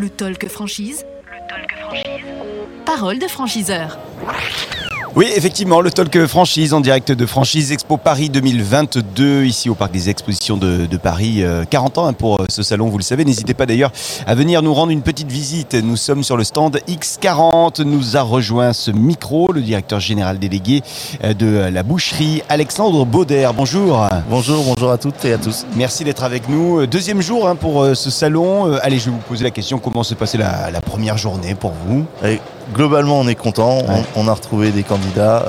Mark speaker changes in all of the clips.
Speaker 1: Le Talk Franchise. Parole de franchiseur.
Speaker 2: Oui, effectivement, le Talk Franchise en direct de Franchise Expo Paris 2022, ici au Parc des Expositions de Paris. 40 ans pour ce salon, vous le savez. N'hésitez pas d'ailleurs à venir nous rendre une petite visite. Nous sommes sur le stand X40. Nous a rejoint ce micro, le directeur général délégué de la boucherie, Alexandre Bauder. Bonjour.
Speaker 3: Bonjour à toutes et à tous.
Speaker 2: Merci d'être avec nous. Deuxième jour pour ce salon. Allez, je vais vous poser la question, comment s'est passée la première journée pour vous ?
Speaker 3: Globalement, on est content. Ouais. On a retrouvé des candidats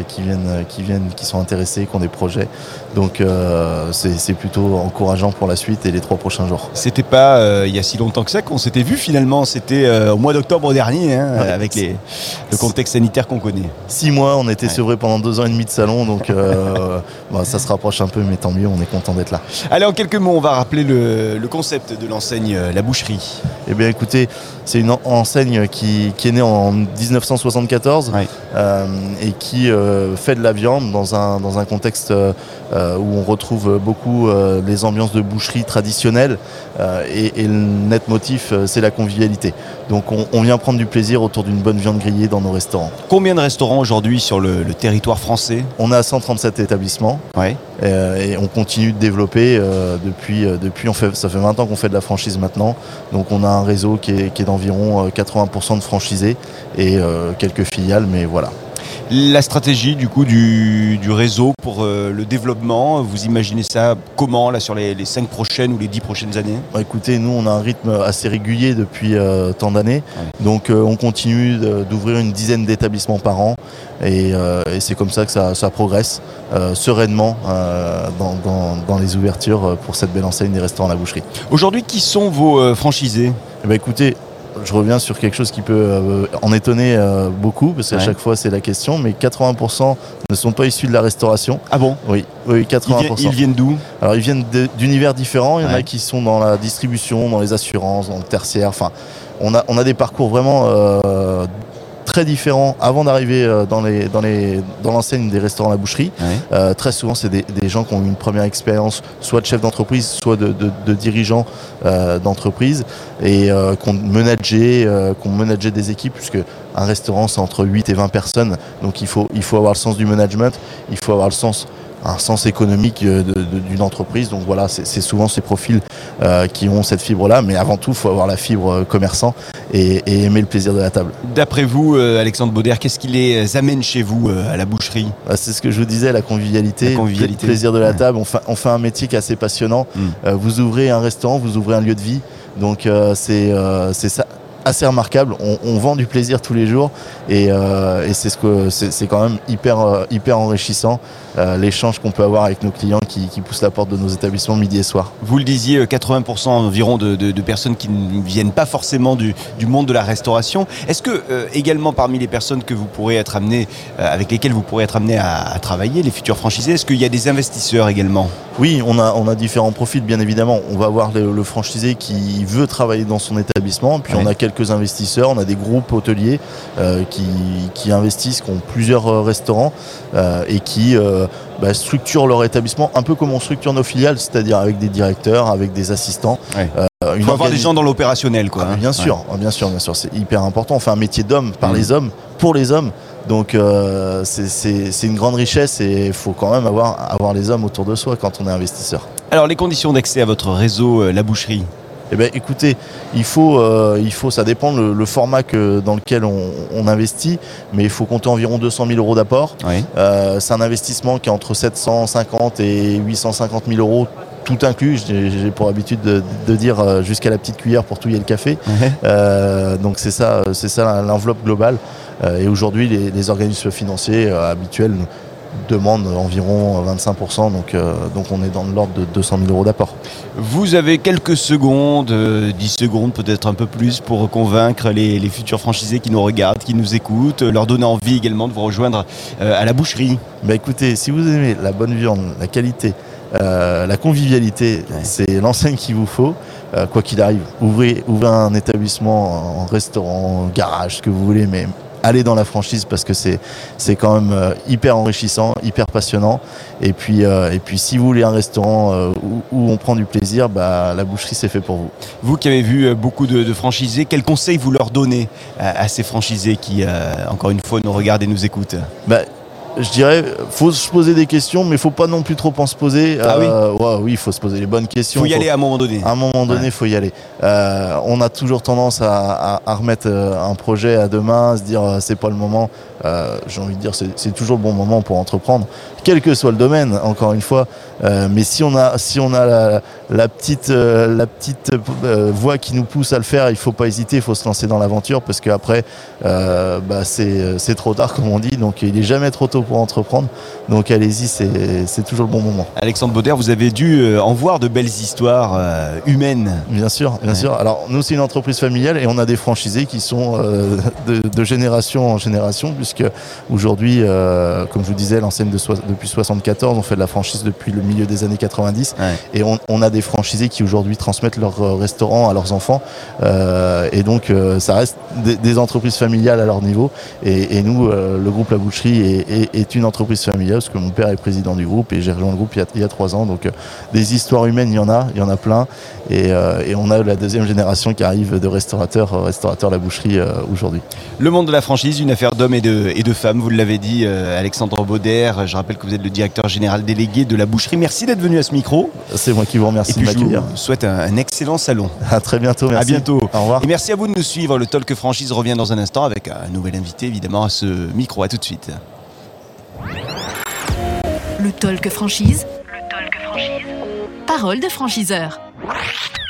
Speaker 3: qui sont intéressés, qui ont des projets. Donc, c'est plutôt encourageant pour la suite et les 3 prochains jours.
Speaker 2: C'était pas il y a si longtemps que ça qu'on s'était vu finalement. C'était au mois d'octobre dernier, ouais, avec le contexte sanitaire qu'on connaît.
Speaker 3: 6 mois, on était sevrés pendant 2 ans et demi de salon. Donc, ça se rapproche un peu, mais tant mieux, on est content d'être là.
Speaker 2: Allez, en quelques mots, on va rappeler le concept de l'enseigne La Boucherie.
Speaker 3: Eh bien, écoutez, c'est une enseigne qui est née en 1974 et qui fait de la viande dans un contexte où on retrouve beaucoup les ambiances de boucherie traditionnelles et le net motif, c'est la convivialité. Donc on vient prendre du plaisir autour d'une bonne viande grillée dans nos restaurants.
Speaker 2: Combien de restaurants aujourd'hui sur le territoire français ?
Speaker 3: On a 137 établissements et on continue de développer depuis ça fait 20 ans qu'on fait de la franchise maintenant. Donc on a un réseau qui est d'environ 80% de franchisés et quelques filiales, mais voilà.
Speaker 2: La stratégie du coup du réseau pour le développement, vous imaginez ça comment là sur les 5 prochaines ou les 10 prochaines années ?
Speaker 3: Écoutez, nous on a un rythme assez régulier depuis tant d'années, donc on continue d'ouvrir une dizaine d'établissements par an et c'est comme ça que ça progresse sereinement dans les ouvertures pour cette belle enseigne des restaurants La Boucherie.
Speaker 2: Aujourd'hui, qui sont vos franchisés ?
Speaker 3: Écoutez, je reviens sur quelque chose qui peut en étonner beaucoup, parce qu'à chaque fois c'est la question, mais 80% ne sont pas issus de la restauration.
Speaker 2: Ah bon ?
Speaker 3: Oui, 80%.
Speaker 2: Ils viennent d'où ?
Speaker 3: Alors ils viennent d'univers différents, il y en a qui sont dans la distribution, dans les assurances, dans le tertiaire, enfin on a des parcours vraiment très différents avant d'arriver dans l'enseigne des restaurants La Boucherie. Très souvent c'est des gens qui ont eu une première expérience soit de chef d'entreprise, soit de dirigeants d'entreprise et qui ont managé des équipes, puisque un restaurant c'est entre 8 et 20 personnes, donc il faut avoir le sens du management, il faut avoir un sens économique d'une entreprise. Donc voilà, c'est souvent ces profils qui ont cette fibre-là, mais avant tout, il faut avoir la fibre commerçant et aimer le plaisir de la table.
Speaker 2: D'après vous, Alexandre Bauder, qu'est-ce qui les amène chez vous à la boucherie ?
Speaker 3: C'est ce que je vous disais, la convivialité. Le plaisir de la table. On fait un métier qui est assez passionnant. Vous ouvrez un restaurant, vous ouvrez un lieu de vie, donc c'est ça. Assez remarquable, on vend du plaisir tous les jours et c'est quand même hyper enrichissant l'échange qu'on peut avoir avec nos clients qui poussent la porte de nos établissements midi et soir.
Speaker 2: Vous le disiez, 80% environ de personnes qui ne viennent pas forcément du monde de la restauration. Est-ce que également parmi les personnes que vous pourrez être amenés, avec lesquelles vous pourrez être amenés à travailler, les futurs franchisés, est-ce qu'il y a des investisseurs également ?
Speaker 3: Oui, on a différents profils, bien évidemment. On va avoir le franchisé qui veut travailler dans son établissement, puis on a quelques investisseurs, on a des groupes hôteliers qui investissent, qui ont plusieurs restaurants et qui structurent leur établissement un peu comme on structure nos filiales, c'est-à-dire avec des directeurs, avec des assistants.
Speaker 2: Il faut avoir des gens dans l'opérationnel, quoi.
Speaker 3: Bien sûr, c'est hyper important. On fait un métier d'homme par les hommes, pour les hommes. Donc c'est une grande richesse et il faut quand même avoir les hommes autour de soi quand on est investisseur.
Speaker 2: Alors les conditions d'accès à votre réseau La Boucherie ?
Speaker 3: Écoutez, il faut, ça dépend le format dans lequel on investit, mais il faut compter environ 200 000 euros d'apport. C'est un investissement qui est entre 750 et 850 000 euros, tout inclus. J'ai pour habitude de dire jusqu'à la petite cuillère pour touiller le café. Donc c'est ça l'enveloppe globale. Et aujourd'hui, les organismes financiers habituels demande environ 25%, donc on est dans l'ordre de 200 000 euros d'apport.
Speaker 2: Vous avez quelques secondes, 10 secondes peut-être un peu plus, pour convaincre les futurs franchisés qui nous regardent, qui nous écoutent, leur donner envie également de vous rejoindre à la boucherie.
Speaker 3: Écoutez, si vous aimez la bonne viande, la qualité, la convivialité, c'est l'enseigne qu'il vous faut. Quoi qu'il arrive, ouvrez un établissement, un restaurant, un garage, ce que vous voulez, mais allez dans la franchise parce que c'est quand même hyper enrichissant, hyper passionnant. Et puis si vous voulez un restaurant où on prend du plaisir, la boucherie c'est fait pour vous.
Speaker 2: Vous qui avez vu beaucoup de franchisés, quels conseils vous leur donnez à ces franchisés qui, encore une fois, nous regardent et nous écoutent?
Speaker 3: Je dirais, faut se poser des questions, mais faut pas non plus trop en se poser. Oui, il faut se poser les bonnes questions.
Speaker 2: Faut y aller à un moment donné.
Speaker 3: À un moment donné, faut y aller. On a toujours tendance à remettre un projet à demain, à se dire c'est pas le moment. J'ai envie de dire c'est toujours le bon moment pour entreprendre, quel que soit le domaine. Encore une fois, mais si on a la petite voix qui nous pousse à le faire, il faut pas hésiter, il faut se lancer dans l'aventure parce qu'après c'est trop tard comme on dit. Donc il est jamais trop tôt pour entreprendre. Donc allez-y, c'est toujours le bon moment.
Speaker 2: Alexandre Bauder, vous avez dû en voir de belles histoires humaines.
Speaker 3: Bien sûr. Alors nous c'est une entreprise familiale et on a des franchisés qui sont de génération en génération, puisque aujourd'hui, comme je vous disais, l'enseigne depuis 74, on fait de la franchise depuis le milieu des années 90 et on a des franchisés qui aujourd'hui transmettent leur restaurant à leurs enfants et donc ça reste des entreprises familiales à leur niveau et nous, le groupe La Boucherie est une entreprise familiale parce que mon père est président du groupe et j'ai rejoint le groupe il y a 3 ans. Donc des histoires humaines, il y en a plein et on a la deuxième génération qui arrive de restaurateurs La Boucherie aujourd'hui.
Speaker 2: Le monde de la franchise, une affaire d'hommes et de femmes, vous l'avez dit, Alexandre Bauder. Je rappelle que vous êtes le directeur général délégué de La Boucherie. Merci d'être venu à ce micro.
Speaker 3: C'est moi qui vous remercie de m'accueillir.
Speaker 2: Je vous souhaite un excellent salon.
Speaker 3: À très bientôt, merci.
Speaker 2: À bientôt.
Speaker 3: Au revoir.
Speaker 2: Et merci à vous de nous suivre. Le Talk Franchise revient dans un instant avec un nouvel invité, évidemment, à ce micro. À tout de suite.
Speaker 1: Le Talk Franchise. Parole de franchiseur.